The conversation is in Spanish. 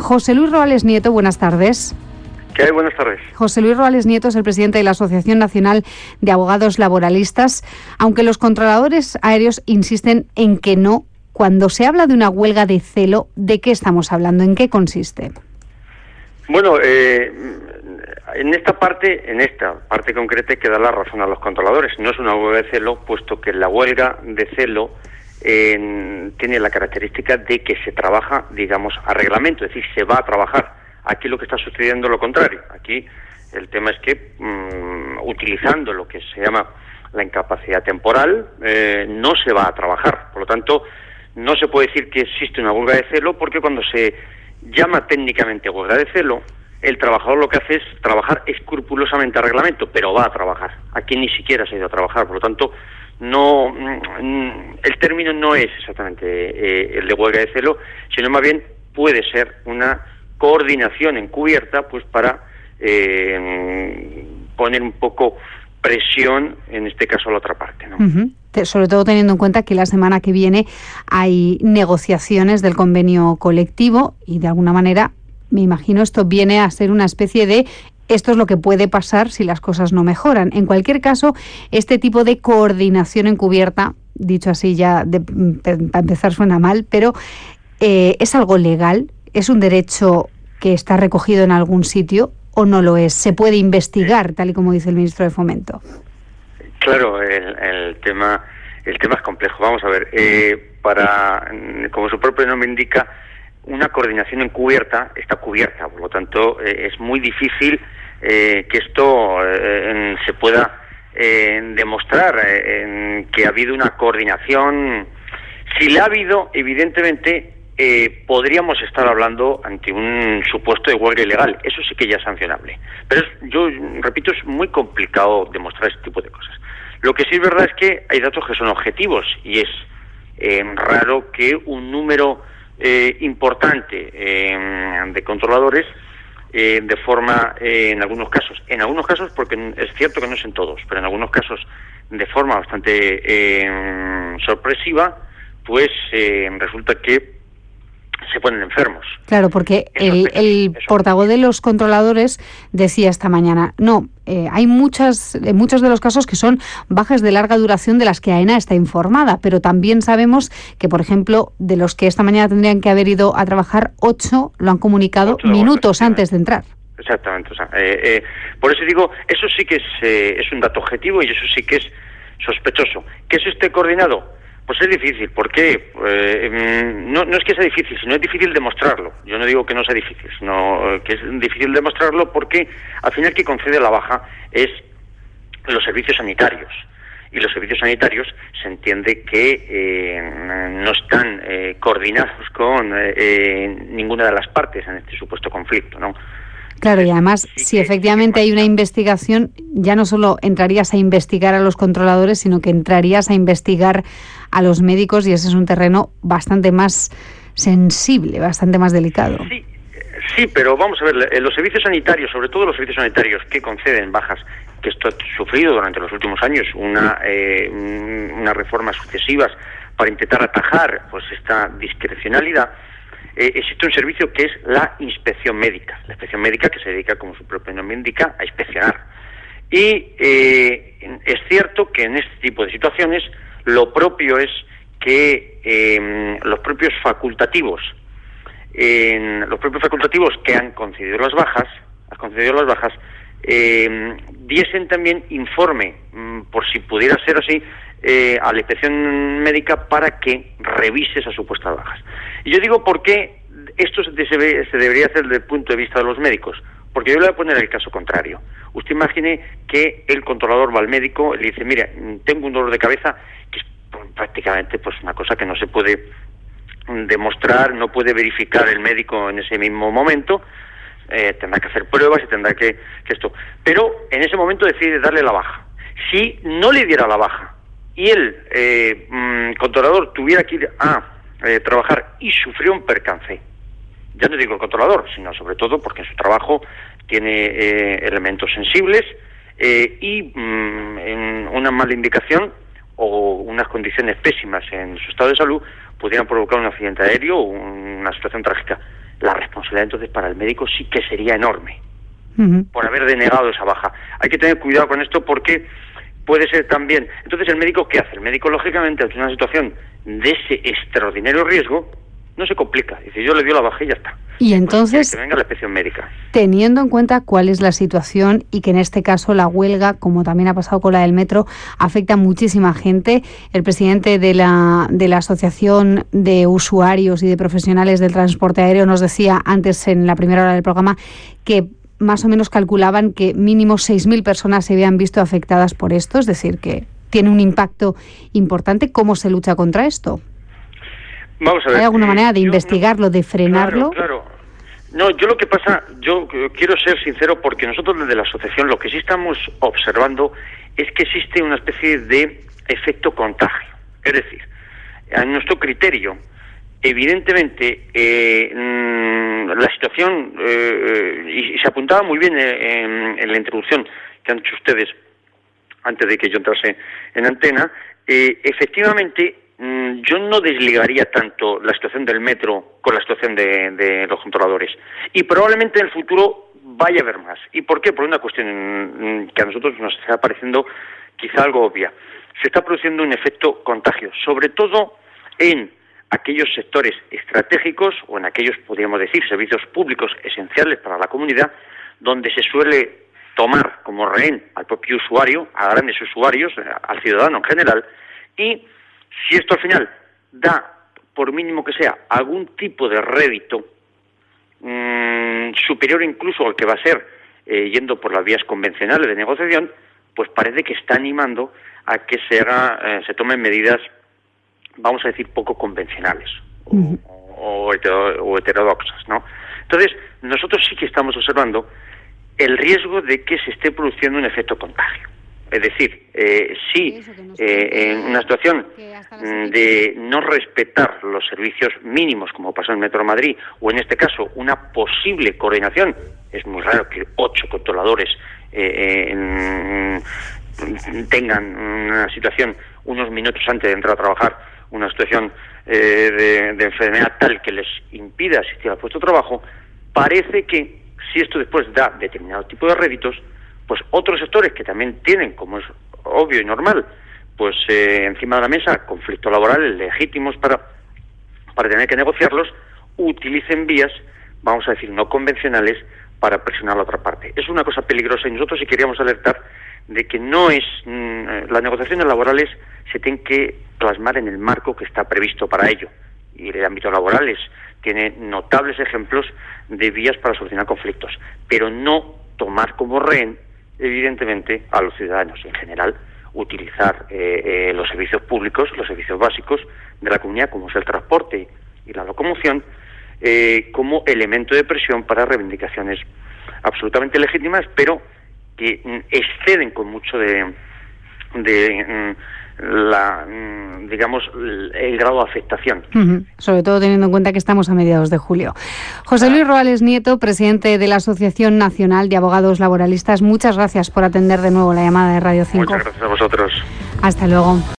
José Luis Roales Nieto, buenas tardes. ¿Qué hay? Buenas tardes. José Luis Roales Nieto es el presidente de la Asociación Nacional de Abogados Laboralistas. Aunque los controladores aéreos insisten en que no, cuando se habla de una huelga de celo, ¿de qué estamos hablando? ¿En qué consiste? Bueno, en esta parte concreta hay que dar la razón a los controladores. No es una huelga de celo, puesto que la huelga de celo tiene la característica de que se trabaja, digamos, a reglamento, es decir, se va a trabajar. Aquí lo que está sucediendo es lo contrario. Aquí el tema es que, utilizando lo que se llama la incapacidad temporal, no se va a trabajar. Por lo tanto, no se puede decir que existe una huelga de celo, porque cuando se llama técnicamente huelga de celo, el trabajador lo que hace es trabajar escrupulosamente a reglamento, pero va a trabajar. Aquí ni siquiera se ha ido a trabajar. Por lo tanto, no, el término no es exactamente el de huelga de celo, sino más bien puede ser una coordinación encubierta, pues para poner un poco presión, en este caso, a la otra parte, ¿no? Sobre todo teniendo en cuenta que la semana que viene hay negociaciones del convenio colectivo y, de alguna manera, me imagino esto viene a ser una especie de esto es lo que puede pasar si las cosas no mejoran. En cualquier caso, este tipo de coordinación encubierta, dicho así ya para empezar suena mal, pero ¿es algo legal? ¿Es un derecho que está recogido en algún sitio o no lo es? ¿Se puede investigar, tal y como dice el ministro de Fomento? Claro, el tema es complejo. Vamos a ver, como su propio nombre indica, una coordinación encubierta está cubierta, por lo tanto es muy difícil que esto se pueda demostrar que ha habido una coordinación. Si la ha habido, evidentemente podríamos estar hablando ante un supuesto de huelga ilegal. Eso sí que ya es sancionable. Pero yo repito, es muy complicado demostrar este tipo de cosas. Lo que sí es verdad es que hay datos que son objetivos y es raro que un número importante de controladores de forma, en algunos casos porque es cierto que no es en todos, pero en algunos casos de forma bastante sorpresiva, pues resulta que se ponen enfermos. Claro, porque el portavoz de los controladores decía esta mañana, hay muchos de los casos que son bajas de larga duración de las que AENA está informada, pero también sabemos que, por ejemplo, de los que esta mañana tendrían que haber ido a trabajar, 8 lo han comunicado minutos antes de entrar. Exactamente. O sea, por eso digo, eso sí que es un dato objetivo y eso sí que es sospechoso. ¿Que eso esté coordinado? Pues es difícil. ¿Por qué? No es que sea difícil, sino es difícil demostrarlo. Yo no digo que no sea difícil, sino que es difícil demostrarlo porque al final quien concede la baja es los servicios sanitarios. Y los servicios sanitarios se entiende que no están coordinados con ninguna de las partes en este supuesto conflicto, ¿no? Claro, y además, si efectivamente hay una investigación, ya no solo entrarías a investigar a los controladores, sino que entrarías a investigar a los médicos y ese es un terreno bastante más sensible, bastante más delicado. Sí, pero vamos a ver, los servicios sanitarios, sobre todo los servicios sanitarios que conceden bajas, que esto ha sufrido durante los últimos años unas reformas sucesivas para intentar atajar pues esta discrecionalidad. Existe un servicio que es la inspección médica. La inspección médica que se dedica, como su propio nombre indica, a inspeccionar. Y es cierto que en este tipo de situaciones lo propio es que los propios facultativos que han concedido las bajas, diesen también informe, por si pudiera ser así, a la inspección médica para que revise esas supuestas bajas. Y yo digo por qué esto se debería hacer desde el punto de vista de los médicos, porque yo le voy a poner el caso contrario. Usted imagine que el controlador va al médico y le dice, mira, tengo un dolor de cabeza, que es prácticamente pues una cosa que no se puede demostrar, no puede verificar el médico en ese mismo momento, tendrá que hacer pruebas y tendrá que esto. Pero en ese momento decide darle la baja. Si no le diera la baja y el controlador tuviera que ir a trabajar y sufrió un percance, ya no digo el controlador, sino sobre todo porque en su trabajo tiene elementos sensibles y en una mala indicación o unas condiciones pésimas en su estado de salud pudieran provocar un accidente aéreo o una situación trágica. la responsabilidad entonces para el médico sí que sería enorme Uh-huh. por haber denegado esa baja. Hay que tener cuidado con esto porque puede ser también... Entonces, ¿el médico qué hace? El médico, lógicamente, ante una situación de ese extraordinario riesgo, no se complica. Dice, yo le doy la baja y ya está. Y entonces, que venga la inspección médica. Teniendo en cuenta cuál es la situación y que en este caso la huelga, como también ha pasado con la del metro, afecta a muchísima gente, el presidente de la Asociación de Usuarios y de Profesionales del Transporte Aéreo nos decía antes, en la primera hora del programa, que más o menos calculaban que mínimo 6.000 personas se habían visto afectadas por esto, es decir, que tiene un impacto importante. ¿Cómo se lucha contra esto? Vamos a ver. ¿Hay alguna manera de investigarlo, de frenarlo? Claro. No, yo quiero ser sincero, porque nosotros desde la asociación lo que sí estamos observando es que existe una especie de efecto contagio. Es decir, a nuestro criterio, evidentemente, la situación, y se apuntaba muy bien en la introducción que han hecho ustedes antes de que yo entrase en antena, efectivamente, yo no desligaría tanto la situación del metro con la situación de los controladores. Y probablemente en el futuro vaya a haber más. ¿Y por qué? Por una cuestión que a nosotros nos está pareciendo quizá algo obvia. Se está produciendo un efecto contagio, sobre todo en aquellos sectores estratégicos o en aquellos, podríamos decir, servicios públicos esenciales para la comunidad, donde se suele tomar como rehén al propio usuario, a grandes usuarios, al ciudadano en general, y si esto al final da, por mínimo que sea, algún tipo de rédito superior incluso al que va a ser yendo por las vías convencionales de negociación, pues parece que está animando a que se tomen medidas, vamos a decir, poco convencionales o heterodoxas, ¿no? Entonces, nosotros sí que estamos observando el riesgo de que se esté produciendo un efecto contagio. Es decir, si en una situación de no respetar los servicios mínimos, como pasó en Metro Madrid, o en este caso una posible coordinación, es muy raro que 8 controladores tengan una situación unos minutos antes de entrar a trabajar, una situación de enfermedad tal que les impida asistir al puesto de trabajo, parece que si esto después da determinado tipo de réditos, pues otros sectores que también tienen, como es obvio y normal, pues encima de la mesa conflictos laborales legítimos para tener que negociarlos, utilicen vías, vamos a decir, no convencionales para presionar a la otra parte. Es una cosa peligrosa y nosotros sí queríamos alertar de que no es... las negociaciones laborales se tienen que plasmar en el marco que está previsto para ello. Y el ámbito laboral tiene notables ejemplos de vías para solucionar conflictos, pero no tomar como rehén, evidentemente, a los ciudadanos en general, utilizar los servicios públicos, los servicios básicos de la comunidad, como es el transporte y la locomoción, como elemento de presión para reivindicaciones absolutamente legítimas, pero que exceden con mucho digamos, el grado de afectación. Sobre todo teniendo en cuenta que estamos a mediados de julio. José Luis Roales Nieto, presidente de la Asociación Nacional de Abogados Laboralistas, muchas gracias por atender de nuevo la llamada de Radio 5. Muchas gracias a vosotros. Hasta luego.